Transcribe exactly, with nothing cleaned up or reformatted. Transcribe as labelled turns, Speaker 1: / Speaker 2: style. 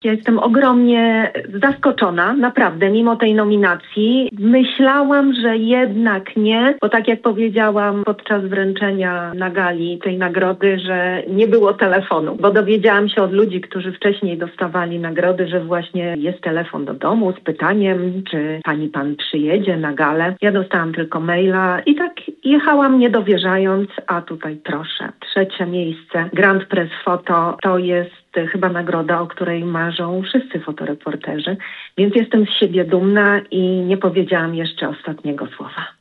Speaker 1: Ja jestem ogromnie zaskoczona, naprawdę, mimo tej nominacji. Myślałam, że jednak nie, bo tak jak powiedziałam podczas wręczenia na gali tej nagrody, że nie było telefonu, bo dowiedziałam się od ludzi, którzy wcześniej dostawali nagrody, że właśnie jest telefon do domu z pytaniem, czy pani pan przyjedzie na galę. Ja dostałam tylko maila i tak jechałam nie dowierzając, a tutaj proszę, trzecie miejsce. Grand Press Photo to jest chyba nagroda, o której marzą wszyscy fotoreporterzy, więc jestem z siebie dumna i nie powiedziałam jeszcze ostatniego słowa.